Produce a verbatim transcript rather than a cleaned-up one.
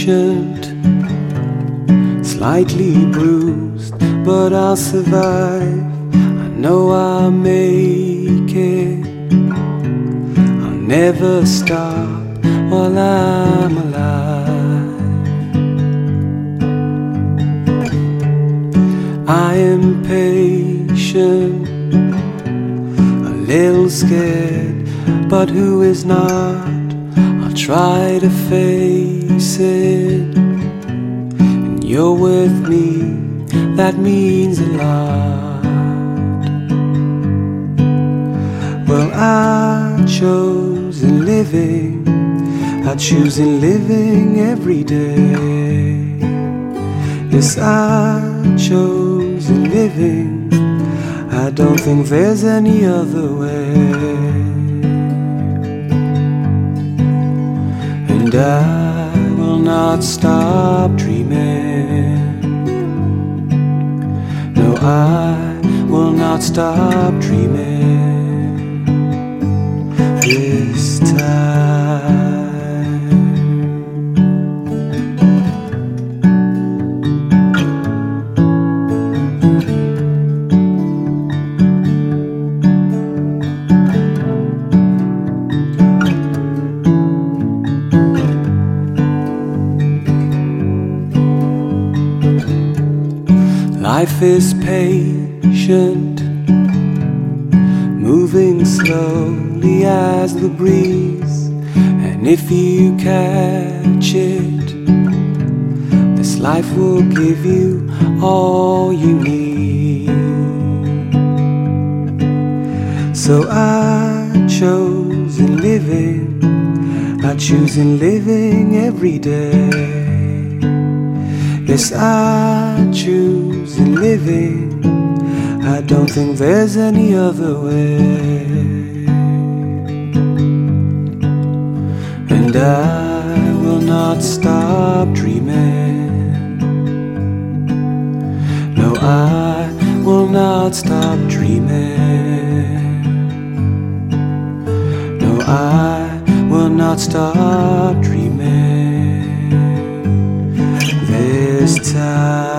patient, slightly bruised, but I'll survive. I know I'll make it. I'll never stop while I'm alive. I am patient, a little scared, but who is not? I'll try to face it. And you're with me, that means a lot. Well, I chose in living, I choose in living every day. Yes, I chose in living, I don't think there's any other way. And I will not stop dreaming. No, I will not stop dreaming this time. Life is patient, moving slowly as the breeze. And if you catch it, this life will give you all you need. So I chose in living, I choose in living every day. Yes, I choose in living, I don't think there's any other way. And I will not stop dreaming. No, I will not stop dreaming. No, I will not stop dreaming this time.